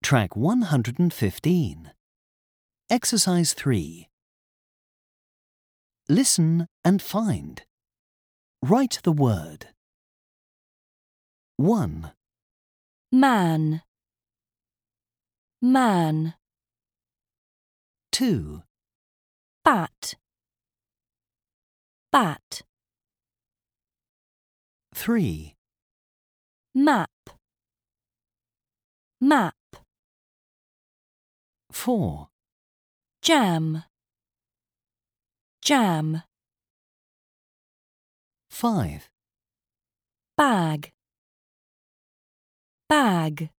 Track 115. Exercise 3. Listen and find. Write the word. 1, Man, man. 2, Bat, bat. 3, Map, map. 4, Jam, jam. 5, Bag, bag.